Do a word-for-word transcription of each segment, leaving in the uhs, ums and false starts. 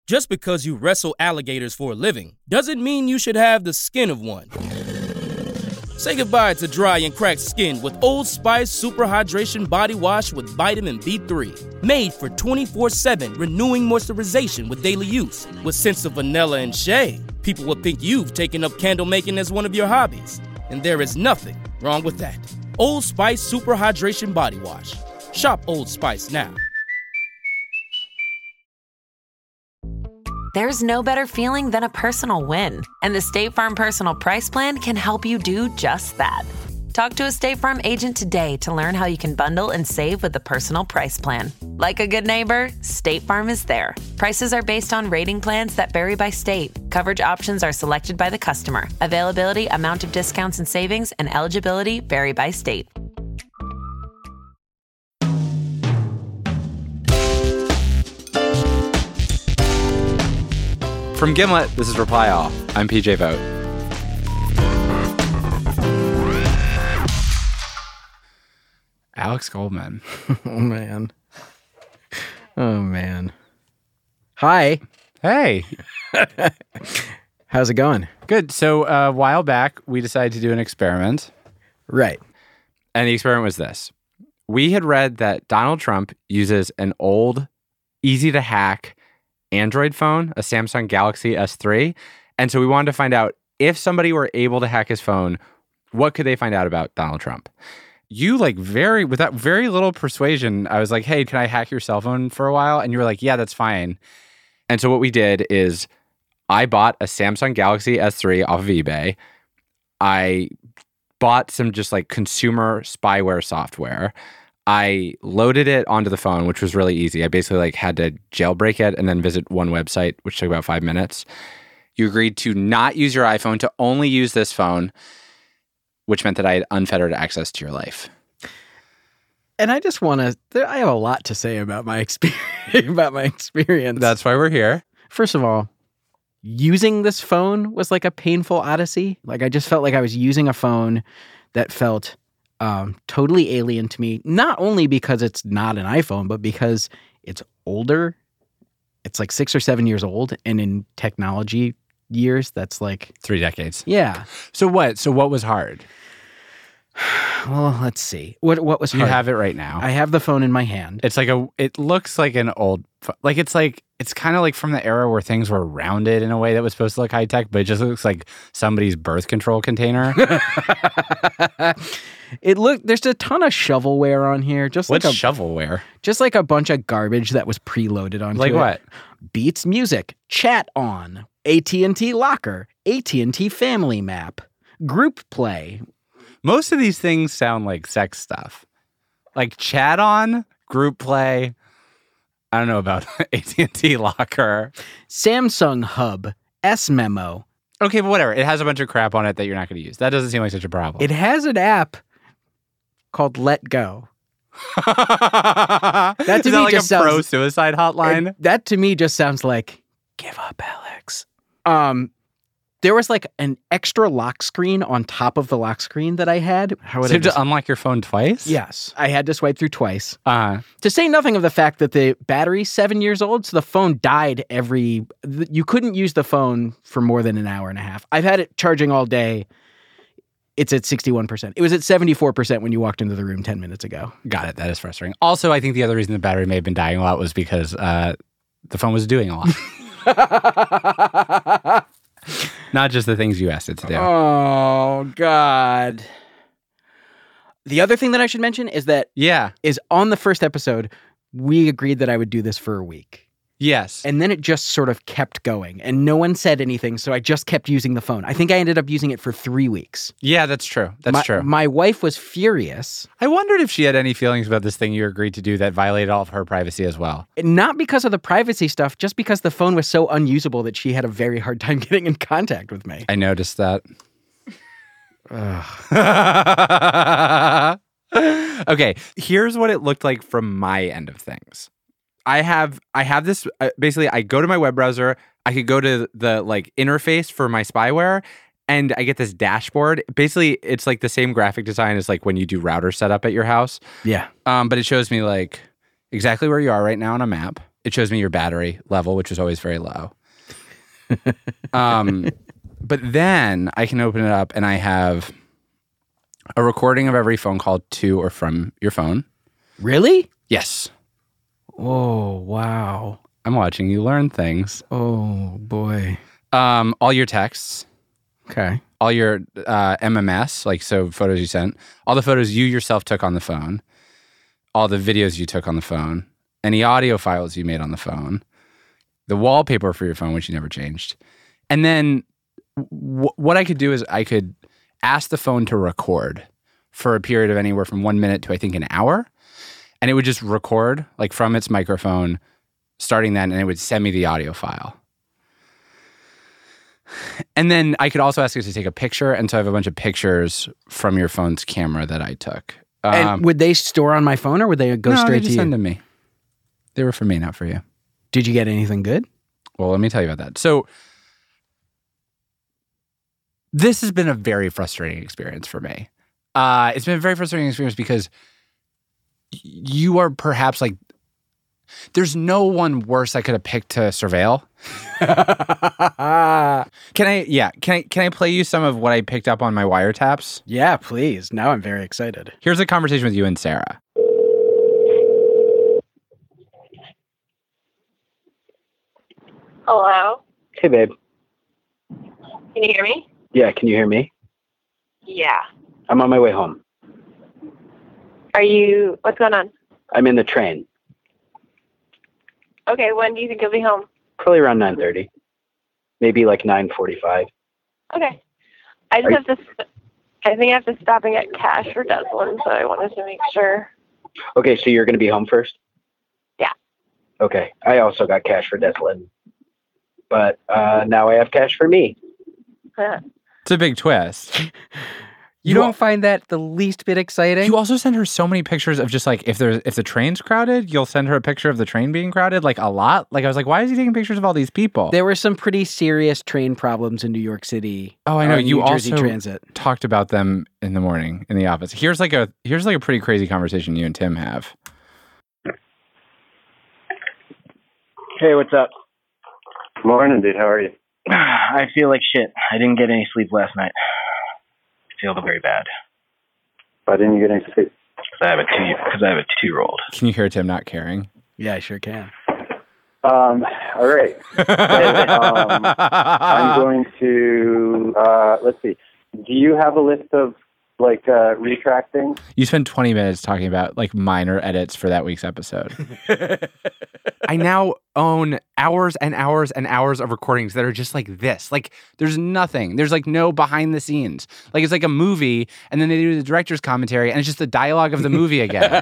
Just because you wrestle alligators for a living doesn't mean you should have the skin of one. Say goodbye to dry and cracked skin with Old Spice Super Hydration Body Wash with vitamin B three. Made for twenty-four seven renewing moisturization with daily use. With scents of vanilla and shea, people will think you've taken up candle making as one of your hobbies. And there is nothing wrong with that. Old Spice Super Hydration Body Wash. Shop Old Spice now. There's no better feeling than a personal win, and the State Farm Personal Price Plan can help you do just that. Talk to a State Farm agent today to learn how you can bundle and save with the Personal Price Plan. Like a good neighbor, State Farm is there. Prices are based on rating plans that vary by state. Coverage options are selected by the customer. Availability, amount of discounts and savings, and eligibility vary by state. From Gimlet, this is Reply All. I'm P J Vogt. Alex Goldman. Oh, man. Oh, man. Hi. Hey. How's it going? Good. So uh, a while back, we decided to do an experiment. Right. And the experiment was this. We had read that Donald Trump uses an old, easy-to-hack Android phone, a Samsung Galaxy S three. And so we wanted to find out if somebody were able to hack his phone, what could they find out about Donald Trump? You like very, without very little persuasion, I was like, hey, can I hack your cell phone for a while? And you were like, yeah, that's fine. And so what we did is I bought a Samsung Galaxy S three off of eBay. I bought some just like consumer spyware software. I loaded it onto the phone, which was really easy. I basically like had to jailbreak it and then visit one website, which took about five minutes. You agreed to not use your iPhone, to only use this phone, which meant that I had unfettered access to your life. And I just want to, I have a lot to say about my experience. about my experience. That's why we're here. First of all, using this phone was like a painful odyssey. Like I just felt like I was using a phone that felt Um, totally alien to me, not only because it's not an iPhone, but because it's older. It's like six or seven years old. And in technology years, that's like... Three decades. Yeah. So what? So what was hard? Well, let's see. What what was hard? You have it right now. I have the phone in my hand. It's like a, it looks like an old, like it's like, it's kind of like from the era where things were rounded in a way that was supposed to look high tech, but it just looks like somebody's birth control container. It look there's a ton of shovelware on here. Just What's like a, shovelware? Just like a bunch of garbage that was preloaded onto like it. Like what? Beats Music, Chat On, A T and T Locker, A T and T Family Map, Group Play. Most of these things sound like sex stuff. Like Chat On, Group Play. I don't know about A T and T Locker. Samsung Hub, S-Memo. Okay, but whatever. It has a bunch of crap on it that you're not going to use. That doesn't seem like such a problem. It has an app called Let Go. that to Is me that like just a sounds, pro-suicide hotline? That to me just sounds like, give up, Alex. Um, there was like an extra lock screen on top of the lock screen that I had. How would so I you just... have to unlock your phone twice? Yes. I had to swipe through twice. Uh-huh. To say nothing of the fact that the battery's seven years old, so the phone died every... You couldn't use the phone for more than an hour and a half. I've had it charging all day. It's at sixty-one percent. It was at seventy-four percent when you walked into the room ten minutes ago. Got it. That is frustrating. Also, I think the other reason the battery may have been dying a lot was because uh, the phone was doing a lot. Not just the things you asked it to do. Oh, God. The other thing that I should mention is that yeah, is on the first episode, we agreed that I would do this for a week. Yes. And then it just sort of kept going and no one said anything. So I just kept using the phone. I think I ended up using it for three weeks. Yeah, that's true. That's my, true. My wife was furious. I wondered if she had any feelings about this thing you agreed to do that violated all of her privacy as well. Not because of the privacy stuff, just because the phone was so unusable that she had a very hard time getting in contact with me. I noticed that. Okay, here's what it looked like from my end of things. I have I have this uh, basically I go to my web browser, I could go to the like interface for my spyware and I get this dashboard. Basically, it's like the same graphic design as like when you do router setup at your house. Yeah. Um but it shows me like exactly where you are right now on a map. it shows me your battery level, which is always very low. um, but then I can open it up and I have a recording of every phone call to or from your phone. Really? Yes. Oh, wow. I'm watching you learn things. Oh, boy. Um, all your texts. Okay. All your uh, M M S, like so photos you sent. All the photos you yourself took on the phone. All the videos you took on the phone. Any audio files you made on the phone. The wallpaper for your phone, which you never changed. And then w- what I could do is I could ask the phone to record for a period of anywhere from one minute to I think an hour. And it would just record like from its microphone, starting then, and it would send me the audio file. And then I could also ask it to take a picture. And so I have a bunch of pictures from your phone's camera that I took. Um, And would they store on my phone or would they go no, straight they to just you? send to me. They were for me, not for you. Did you get anything good? Well, let me tell you about that. So this has been a very frustrating experience for me. Uh, it's been a very frustrating experience because y- you are perhaps like, there's no one worse I could have picked to surveil. Can I, yeah, can I, can I play you some of what I picked up on my wiretaps? Yeah, please. Now I'm very excited. Here's a conversation with you and Sarah. Hello? Hey, babe. Can you hear me? Yeah, can you hear me? Yeah. I'm on my way home. Are you, what's going on? I'm in the train. Okay, when do you think you'll be home? Probably around nine thirty. Maybe like nine forty-five. Okay. I just Are have to, st- I think I have to stop and get cash for Deslin, so I wanted to make sure. Okay, so you're going to be home first? Yeah. Okay. I also got cash for Deslin. But uh, now I have cash for me. It's a big twist. You, you don't find that the least bit exciting? You also send her so many pictures of just like if there's if the train's crowded, you'll send her a picture of the train being crowded, like a lot. Like I was like, why is he taking pictures of all these people? There were some pretty serious train problems in New York City. Oh, I know. uh, You New Jersey also Transit. talked about them in the morning in the office. Here's like a here's like a pretty crazy conversation you and Tim have. Hey, what's up? Morning, dude. How are you? I feel like shit. I didn't get any sleep last night. I feel very bad. Why didn't you get any sleep? Because I have a two. Because I have a two-year-old. Can you hear Tim not caring? Yeah, I sure can. Um. All right. um, I'm going to. Uh, let's see. Do you have a list of like uh, retracting? You spent twenty minutes talking about like minor edits for that week's episode. I now own hours and hours and hours of recordings that are just like this. Like there's nothing. There's like no behind the scenes. Like it's like a movie and then they do the director's commentary and it's just the dialogue of the movie again.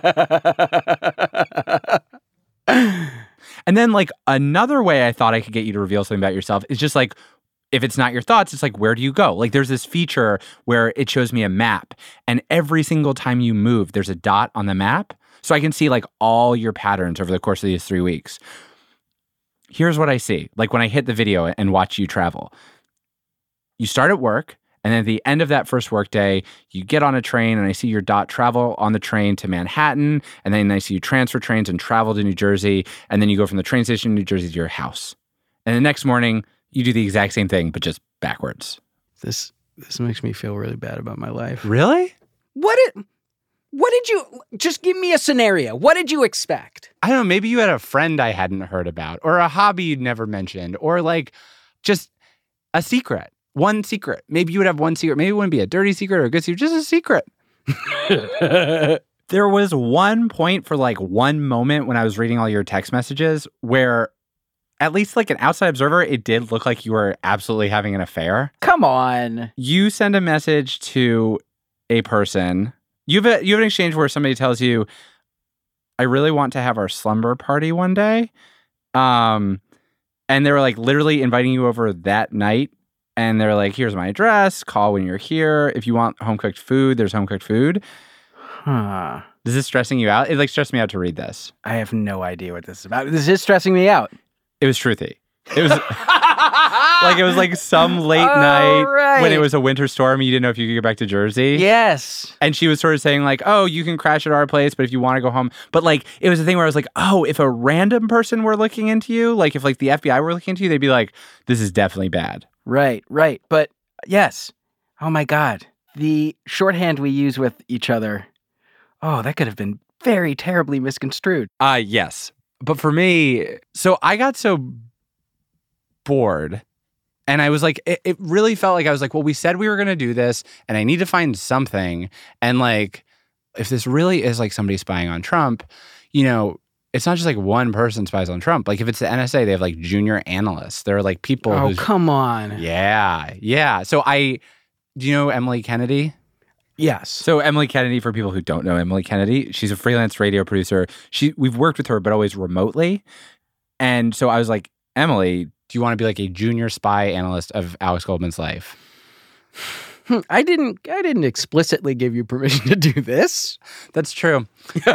And then like another way I thought I could get you to reveal something about yourself is just like, if it's not your thoughts, it's like, where do you go? Like there's this feature where it shows me a map and every single time you move, there's a dot on the map. So I can see like all your patterns over the course of these three weeks. Here's what I see. Like when I hit the video and watch you travel, you start at work and then at the end of that first work day, you get on a train and I see your dot travel on the train to Manhattan. And then I see you transfer trains and travel to New Jersey. And then you go from the train station in New Jersey to your house. And the next morning, you do the exact same thing, but just backwards. This this makes me feel really bad about my life. Really? What did what did you just give me a scenario? What did you expect? I don't know. Maybe you had a friend I hadn't heard about, or a hobby you'd never mentioned, or like just a secret. One secret. Maybe you would have one secret. Maybe it wouldn't be a dirty secret or a good secret, just a secret. There was one point for like one moment when I was reading all your text messages where, at least like an outside observer, it did look like you were absolutely having an affair. Come on. You send a message to a person. You have, a, you have an exchange where somebody tells you, I really want to have our slumber party one day. Um, and they were like literally inviting you over that night. And they're like, here's my address. Call when you're here. If you want home cooked food, there's home cooked food. Huh. Is this stressing you out? It like stressed me out to read this. I have no idea what this is about. This is stressing me out. It was truthy. It was Like it was like some late Oh, night right. when it was a winter storm. You didn't know if you could get back to Jersey. Yes. And she was sort of saying like, oh, you can crash at our place, but if you want to go home. But like, it was a thing where I was like, oh, if a random person were looking into you, like if like the F B I were looking into you, they'd be like, this is definitely bad. Right, right. But yes. Oh my God. The shorthand we use with each other. Oh, that could have been very terribly misconstrued. Uh, yes. But for me, so I got so bored and I was like, it, it really felt like I was like, well, we said we were going to do this and I need to find something. And like, if this really is like somebody spying on Trump, you know, it's not just like one person spies on Trump. Like if it's the N S A, they have like junior analysts. There are like people. Oh, who's, come on. Yeah. Yeah. So I, do you know Emily Kennedy? Yes. So Emily Kennedy, for people who don't know Emily Kennedy, she's a freelance radio producer. She We've worked with her, but always remotely. And so I was like, Emily, do you want to be like a junior spy analyst of Alex Goldman's life? I didn't I didn't explicitly give you permission to do this. That's true.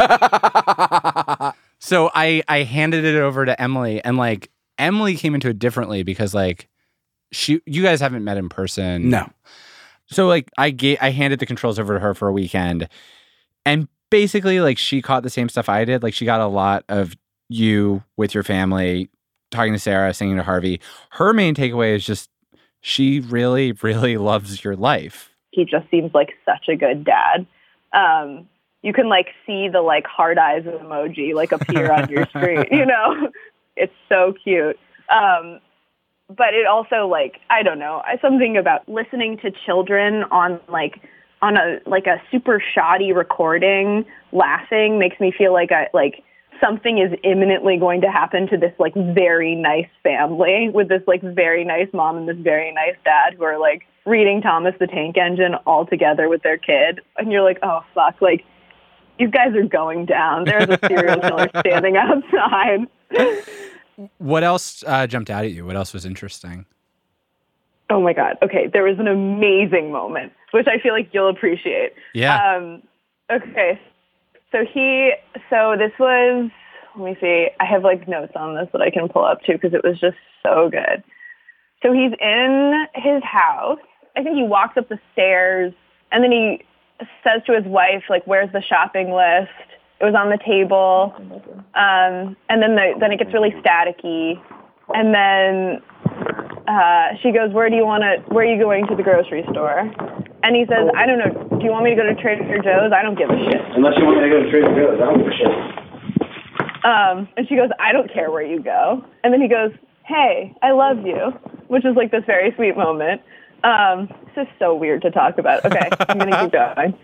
So I I handed it over to Emily, and like Emily came into it differently because like she you guys haven't met in person. No. So like I gave, I handed the controls over to her for a weekend, and basically like she caught the same stuff I did. Like she got a lot of you with your family, talking to Sarah, singing to Harvey. Her main takeaway is just she really, really loves your life. He just seems like such a good dad. Um, you can like see the like hard eyes emoji like appear on your screen. You know, it's so cute. Um, But it also, like, I don't know, something about listening to children on, like, on a, like, a super shoddy recording, laughing, makes me feel like, I like, something is imminently going to happen to this, like, very nice family with this, like, very nice mom and this very nice dad who are, like, reading Thomas the Tank Engine all together with their kid. And you're like, oh, fuck, like, these guys are going down. There's a serial killer standing outside. What else uh, jumped out at you? What else was interesting? Oh my God. Okay. There was an amazing moment, which I feel like you'll appreciate. Yeah. Um, okay. So he, so this was, let me see. I have like notes on this that I can pull up too, because it was just so good. So he's in his house. I think he walks up the stairs and then he says to his wife, like, where's the shopping list? It was on the table, um, and then the, then it gets really staticky, and then uh, she goes, "Where do you want to? Where are you going to the grocery store?" And he says, "I don't know. Do you want me to go to Trader Joe's? I don't give a shit." Unless you want me to go to Trader Joe's, I don't give a shit. Um, and she goes, "I don't care where you go." And then he goes, "Hey, I love you," which is like this very sweet moment. Um, this is so weird to talk about. Okay, I'm gonna keep going.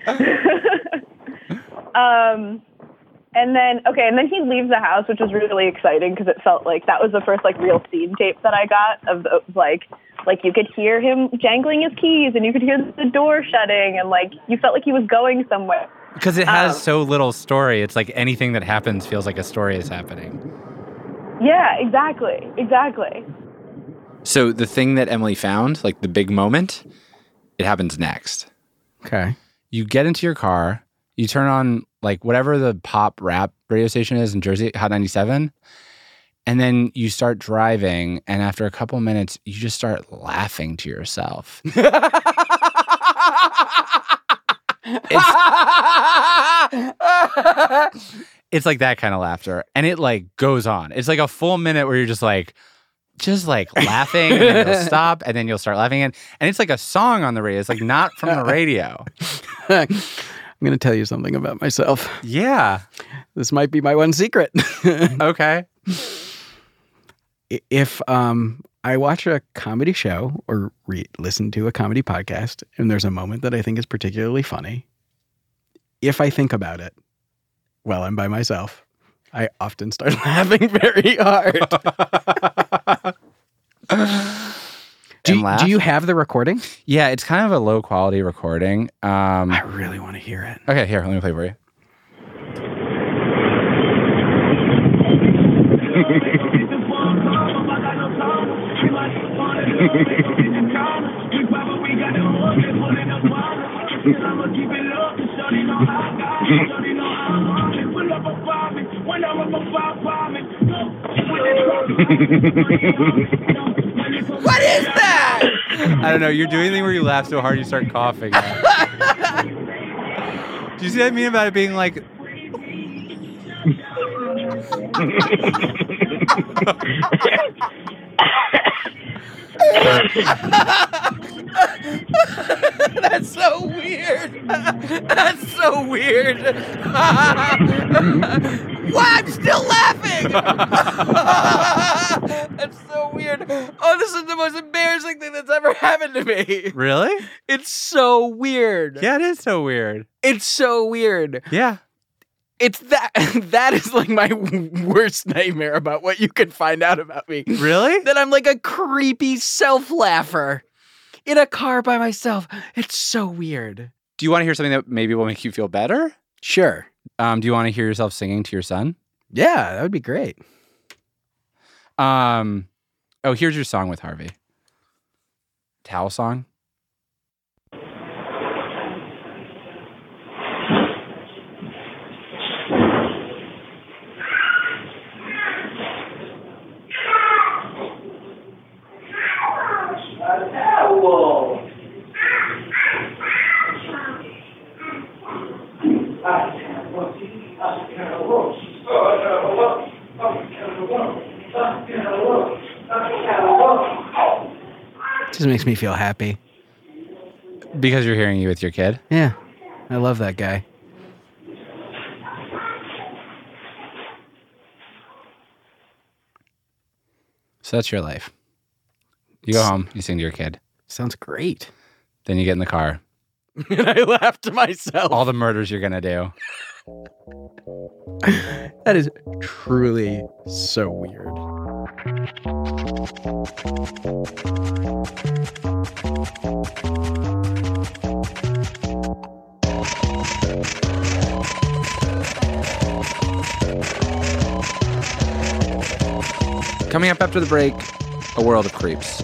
um. And then, okay, and then he leaves the house, which was really exciting because it felt like that was the first, like, real scene tape that I got of, the, like, like you could hear him jangling his keys and you could hear the door shutting and, like, you felt like he was going somewhere. Because it has um, so little story. It's like anything that happens feels like a story is happening. Yeah, exactly, exactly. So the thing that Emily found, like the big moment, it happens next. Okay. You get into your car, you turn on like whatever the pop rap radio station is in Jersey, Hot ninety-seven, and then you start driving, and after a couple minutes, you just start laughing to yourself. it's, it's like that kind of laughter, and it like goes on. It's like a full minute where you're just like, just like laughing, and then you'll stop, and then you'll start laughing again. And it's like a song on the radio. It's like not from the radio. I'm going to tell you something about myself. Yeah. This might be my one secret. Okay. If um, I watch a comedy show or re- listen to a comedy podcast and there's a moment that I think is particularly funny, if I think about it while I'm by myself, I often start laughing very hard. do, do you have the recording? Yeah, it's kind of a low quality recording. Um, I really want to hear it. Okay, here, let me play for you. What is that? I don't know. You're doing the thing where you laugh so hard you start coughing. Do you see what I mean about it being like... That's so weird. That's so weird. Why? I'm still laughing. That's so weird. Oh, this is the most embarrassing thing that's ever happened to me. Really? It's so weird. Yeah, it is so weird. It's so weird. Yeah. It's that. That is like my worst nightmare about what you could find out about me. Really? That I'm like a creepy self-laugher in a car by myself. It's so weird. Do you want to hear something that maybe will make you feel better? Sure. Um, do you want to hear yourself singing to your son? Yeah, that would be great. Um, oh, here's your song with Harvey. Towel song. Just makes me feel happy. Because you're hearing you with your kid? Yeah, I love that guy. So that's your life. You go home, you sing to your kid. Sounds great. Then you get in the car. And I laugh to myself. All the murders you're going to do. That is truly so weird. Coming up after the break, a world of creeps.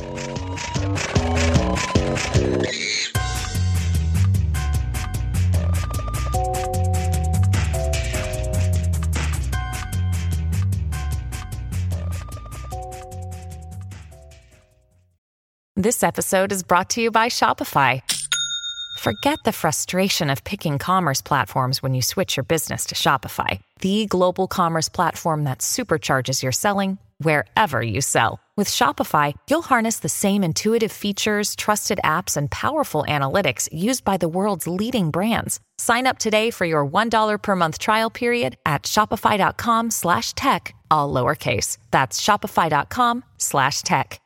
This episode is brought to you by Shopify. Forget the frustration of picking commerce platforms when you switch your business to Shopify, the global commerce platform that supercharges your selling wherever you sell. With Shopify, you'll harness the same intuitive features, trusted apps, and powerful analytics used by the world's leading brands. Sign up today for your one dollar per month trial period at shopify.com slash tech, all lowercase. That's shopify.com slash tech.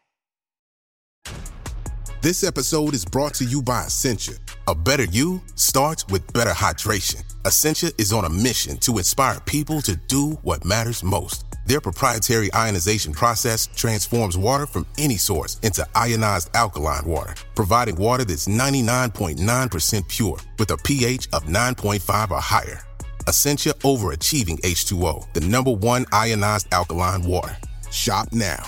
This episode is brought to you by Essentia. A better you starts with better hydration. Essentia is on a mission to inspire people to do what matters most. Their proprietary ionization process transforms water from any source into ionized alkaline water, providing water that's ninety-nine point nine percent pure with a pH of nine point five or higher. Essentia Overachieving H two O, the number one ionized alkaline water. Shop now.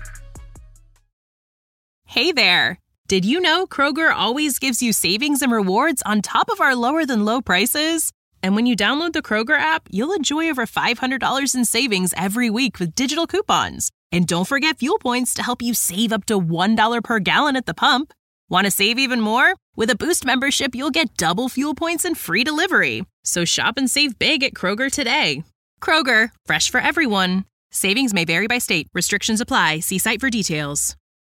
Hey there. Did you know Kroger always gives you savings and rewards on top of our lower than low prices? And when you download the Kroger app, you'll enjoy over five hundred dollars in savings every week with digital coupons. And don't forget fuel points to help you save up to one dollar per gallon at the pump. Want to save even more? With a Boost membership, you'll get double fuel points and free delivery. So shop and save big at Kroger today. Kroger, fresh for everyone. Savings may vary by state. Restrictions apply. See site for details.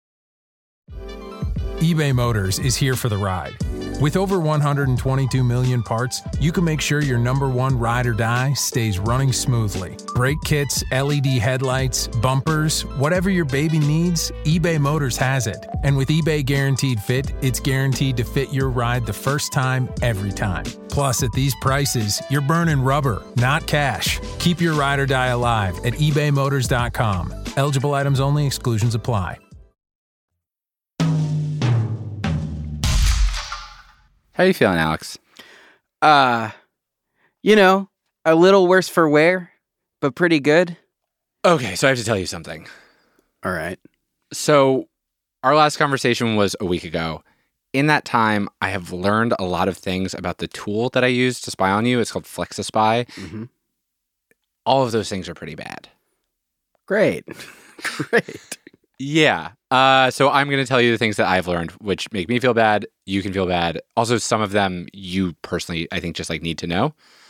eBay Motors is here for the ride. With over one hundred twenty-two million parts, you can make sure your number one ride or die stays running smoothly. Brake kits, L E D headlights, bumpers, whatever your baby needs, eBay Motors has it. And with eBay Guaranteed Fit, it's guaranteed to fit your ride the first time, every time. Plus, at these prices, you're burning rubber, not cash. Keep your ride or die alive at ebay motors dot com. Eligible items only. Exclusions apply. How are you feeling, Alex? Uh, you know, a little worse for wear, but pretty good. Okay, so I have to tell you something. All right. So our last conversation was a week ago. In that time, I have learned a lot of things about the tool that I use to spy on you. It's called FlexiSpy. Mm-hmm. All of those things are pretty bad. Great. Great. Yeah. Uh, so I'm going to tell you the things that I've learned, which make me feel bad. You can feel bad. Also, some of them you personally, I think, just like need to know.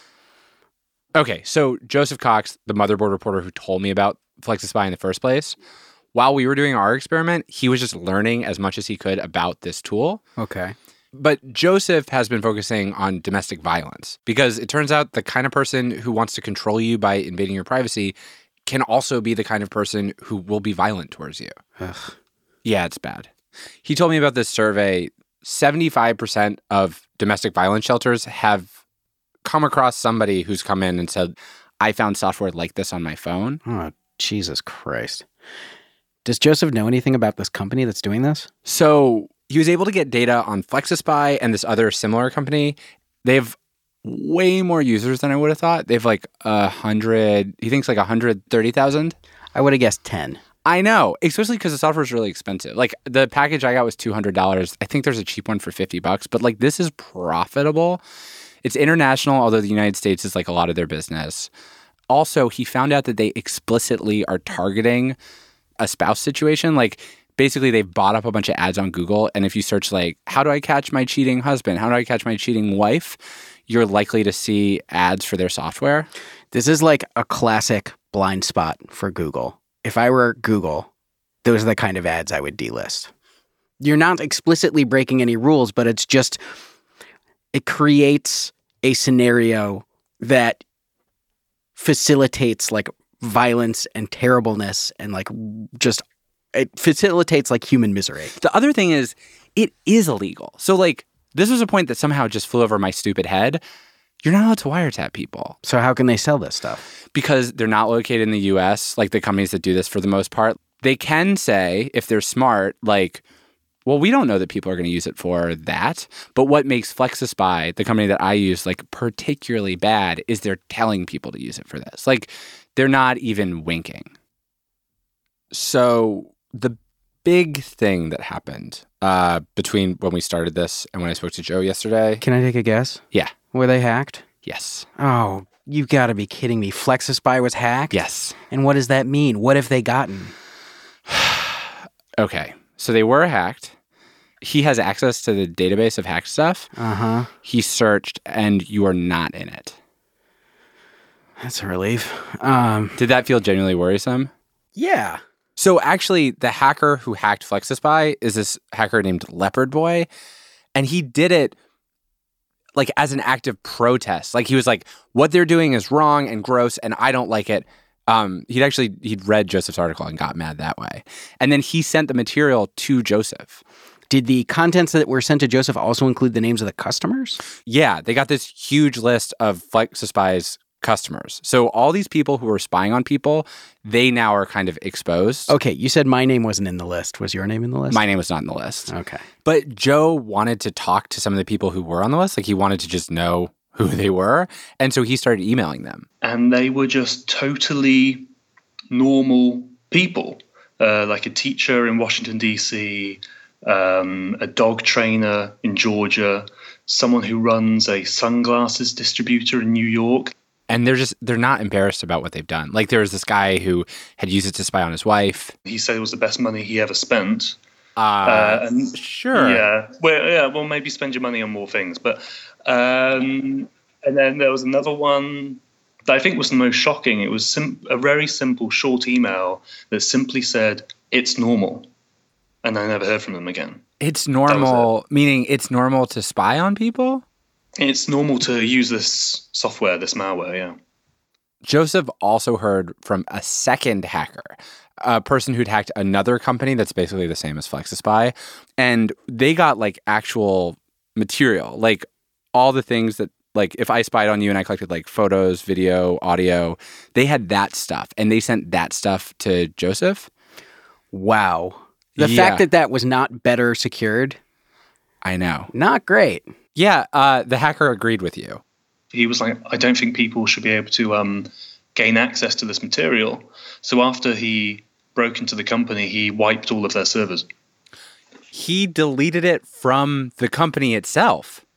Okay. So Joseph Cox, the motherboard reporter who told me about FlexiSpy in the first place, while we were doing our experiment, he was just learning as much as he could about this tool. Okay. But Joseph has been focusing on domestic violence because it turns out the kind of person who wants to control you by invading your privacy can also be the kind of person who will be violent towards you. Ugh. Yeah, it's bad. He told me about this survey. seventy-five percent of domestic violence shelters have come across somebody who's come in and said, I found software like this on my phone. Oh, Jesus Christ. Does Joseph know anything about this company that's doing this? So he was able to get data on FlexiSpy and this other similar company. They have way more users than I would have thought. They have like a hundred, he thinks like one hundred thirty thousand. I would have guessed ten. I know, especially because the software is really expensive. Like the package I got was two hundred dollars. I think there's a cheap one for fifty bucks, but like this is profitable. It's international, although the United States is like a lot of their business. Also, he found out that they explicitly are targeting a spouse situation. Like basically they've bought up a bunch of ads on Google. And if you search like, how do I catch my cheating husband? How do I catch my cheating wife? You're likely to see ads for their software. This is like a classic blind spot for Google. If I were Google, those are the kind of ads I would delist. You're not explicitly breaking any rules, but it's just, it creates a scenario that facilitates like violence and terribleness and like just, it facilitates like human misery. The other thing is, it is illegal. So like, this was a point that somehow just flew over my stupid head. You're not allowed to wiretap people. So how can they sell this stuff? Because they're not located in the U S, like the companies that do this for the most part. They can say, if they're smart, like, well, we don't know that people are going to use it for that. But what makes FlexiSpy, the company that I use, like particularly bad is they're telling people to use it for this. Like, they're not even winking. So the big thing that happened uh, between when we started this and when I spoke to Joe yesterday. Can I take a guess? Yeah. Were they hacked? Yes. Oh, you got to be kidding me. FlexiSpy was hacked? Yes. And what does that mean? What have they gotten? Okay. So they were hacked. He has access to the database of hacked stuff. Uh-huh. He searched and you are not in it. That's a relief. Um, Did that feel genuinely worrisome? Yeah. So actually, the hacker who hacked FlexiSpy is this hacker named Leopard Boy. And he did it like as an act of protest. Like he was like, what they're doing is wrong and gross and I don't like it. Um, he'd actually, he'd read Joseph's article and got mad that way. And then he sent the material to Joseph. Did the contents that were sent to Joseph also include the names of the customers? Yeah, they got this huge list of FlexiSpy's customers. So all these people who were spying on people, they now are kind of exposed. Okay, you said my name wasn't in the list. Was your name in the list? My name was not in the list. Okay. But Joe wanted to talk to some of the people who were on the list. Like he wanted to just know who they were. And so he started emailing them. And they were just totally normal people, uh, like a teacher in Washington, D C, um, a dog trainer in Georgia, someone who runs a sunglasses distributor in New York. And they're just, they're not embarrassed about what they've done. Like there was this guy who had used it to spy on his wife. He said it was the best money he ever spent. Uh, uh and sure. Yeah. Well, yeah. Well, maybe spend your money on more things. But, um, and then there was another one that I think was the most shocking. It was sim- a very simple, short email that simply said, "It's normal." And I never heard from them again. It's normal, it. meaning it's normal to spy on people? It's normal to use this software, this malware, yeah. Joseph also heard from a second hacker, a person who'd hacked another company that's basically the same as FlexiSpy. And they got like actual material, like all the things that, like if I spied on you and I collected like photos, video, audio, they had that stuff and they sent that stuff to Joseph. Wow. The yeah. fact that that was not better secured. I know. Not great. Yeah, uh, the hacker agreed with you. He was like, I don't think people should be able to um, gain access to this material. So after he broke into the company, he wiped all of their servers. He deleted it from the company itself.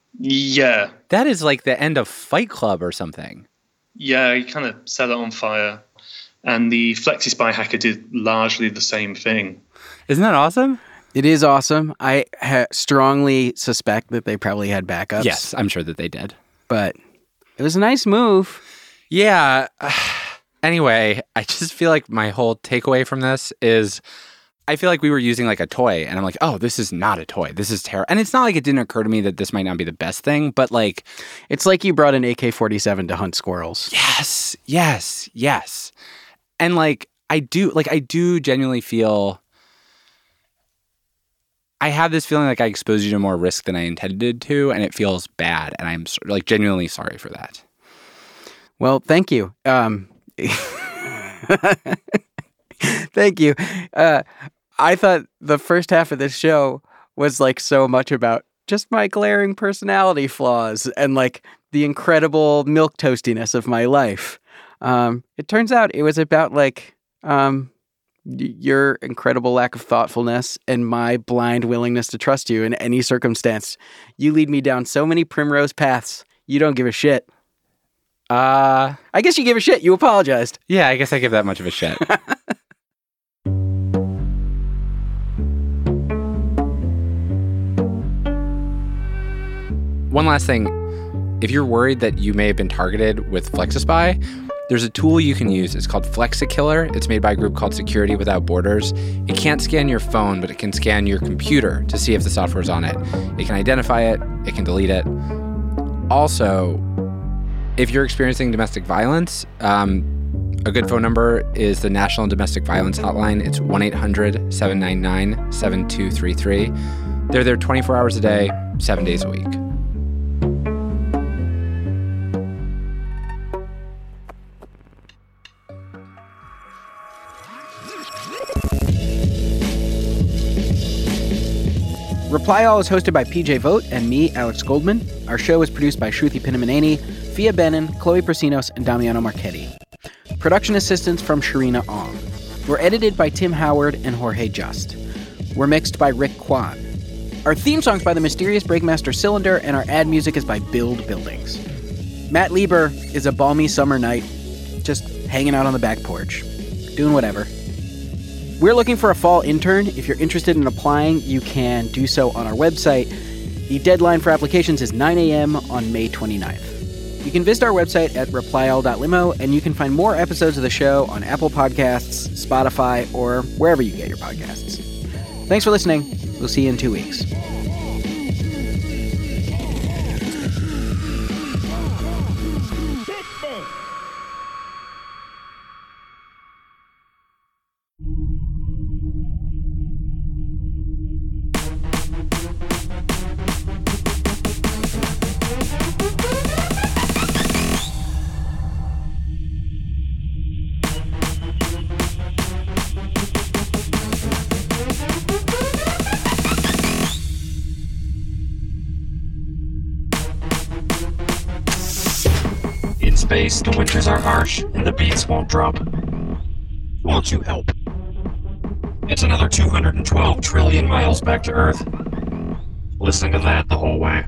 Yeah. That is like the end of Fight Club or something. Yeah, he kind of set it on fire. And the FlexiSpy hacker did largely the same thing. Isn't that awesome? It is awesome. I ha- strongly suspect that they probably had backups. Yes, I'm sure that they did. But it was a nice move. Yeah. Anyway, I just feel like my whole takeaway from this is I feel like we were using like a toy and I'm like, oh, this is not a toy. This is terrible. And it's not like it didn't occur to me that this might not be the best thing, but like... It's like you brought an A K forty-seven to hunt squirrels. Yes, yes, yes. And like, I do, like, I do genuinely feel... I have this feeling like I exposed you to more risk than I intended to, and it feels bad. And I'm like genuinely sorry for that. Well, thank you. Um, thank you. Uh, I thought the first half of this show was like so much about just my glaring personality flaws and like the incredible milquetoastiness of my life. Um, it turns out it was about like um, y- your incredible lack of thoughtfulness and my blind willingness to trust you in any circumstance. You lead me down so many primrose paths. You don't give a shit. Uh, I guess you give a shit. You apologized. Yeah, I guess I give that much of a shit. One last thing. If you're worried that you may have been targeted with FlexiSpy, there's a tool you can use. It's called FlexiKiller. It's made by a group called Security Without Borders. It can't scan your phone, but it can scan your computer to see if the software's on it. It can identify it. It can delete it. Also, if you're experiencing domestic violence, um, a good phone number is the National Domestic Violence Hotline. It's one eight hundred seven nine nine seven two three three. They're there twenty-four hours a day, seven days a week. Reply All is hosted by P J Vogt and me, Alex Goldman. Our show is produced by Shruti Pinamaneni, Fia Benin, Chloe Prasinos, and Damiano Marchetti. Production assistance from Sharina Ong. We're edited by Tim Howard and Jorge Just. We're mixed by Rick Kwan. Our theme song's by the mysterious Breakmaster Cylinder, and our ad music is by Build Buildings. Matt Lieber is a balmy summer night, just hanging out on the back porch, doing whatever. We're looking for a fall intern. If you're interested in applying, you can do so on our website. The deadline for applications is nine a.m. on May twenty-ninth. You can visit our website at reply all dot limo, and you can find more episodes of the show on Apple Podcasts, Spotify, or wherever you get your podcasts. Thanks for listening. We'll see you in two weeks. Space, the winters are harsh, and the beats won't drop. Won't you help? It's another two hundred twelve trillion miles back to Earth. Listen to that the whole way.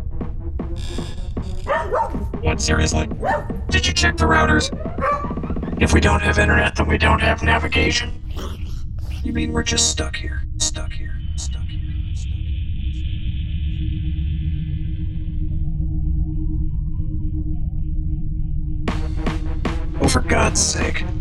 What, seriously? Did you check the routers? If we don't have internet, then we don't have navigation. You mean we're just stuck here, stuck here, stuck here, stuck here. Oh, for God's sake.